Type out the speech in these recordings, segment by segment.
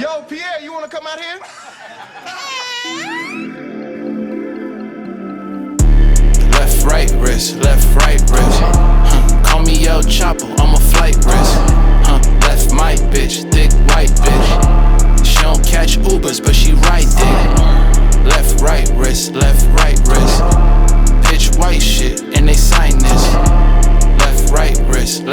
Yo, Pierre, you wanna come out here? Left, right wrist, call me El Chapo, I'm a flight risk. Left my bitch, thick white bitch. She don't catch Ubers, but she ride dick. Left, right wrist, pitch white shit, and they sign this. Left, right wrist.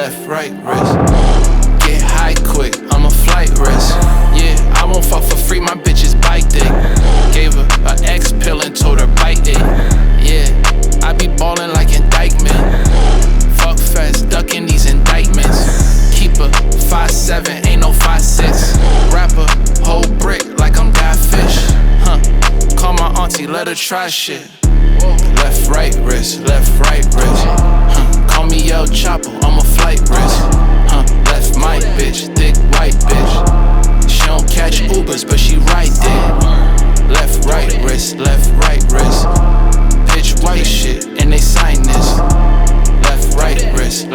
Get high quick, I'm a flight risk. Yeah, I won't fuck for free, my bitches bite dick. Gave her an X pill and told her bite it. Yeah, I be ballin' like indictment. Fuck fast, ducking these indictments. Keep a 5'7", ain't no 5'6". Rapper, whole brick like I'm Guy Fish. Call my auntie, let her try shit. Left, right wrist. Call me El Chapo, I'm a flight risk. Left my bitch, thick white bitch. She don't catch Ubers, but she ride dick. Left, right wrist. Pitch white shit, and they sign this. Left, right wrist.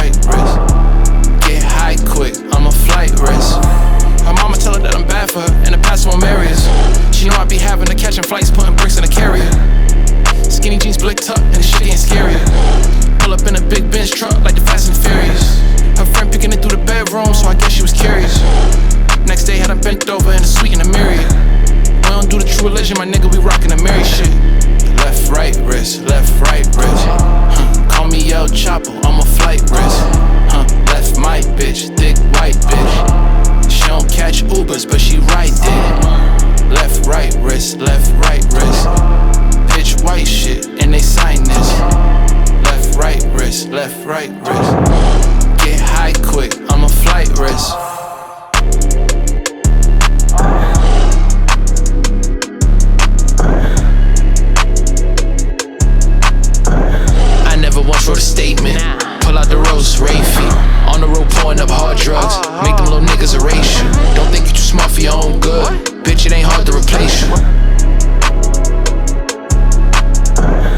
Get high quick, I'm a flight risk. Her mama tell her that I'm bad for her, and the pastor won't marry us. She know I be having her catching flights, putting bricks in a carrier. Skinny jeans blicked up, and the shit getting scarier. Pull up in a big Benz truck like the Fast and Furious. Her friend picking it through the bedroom, so I guess she was curious. Next day had her bent over in a suite in a Marriott. We don't do the true religion, my nigga, we rockin' the Mary shit. Left, right wrist. Call me El Chapo, I'm a flight risk. Left my bitch, thick white bitch. She don't catch Ubers, but she ride dick. Left, right wrist. Pitch white shit, and they sign this. Left, right wrist. Get high quick, I'm a flight risk. I never once wrote a statement. Pull out the rose, Rafie. On the road pouring up hard drugs. Make them little niggas erase you. Don't think you too smart for your own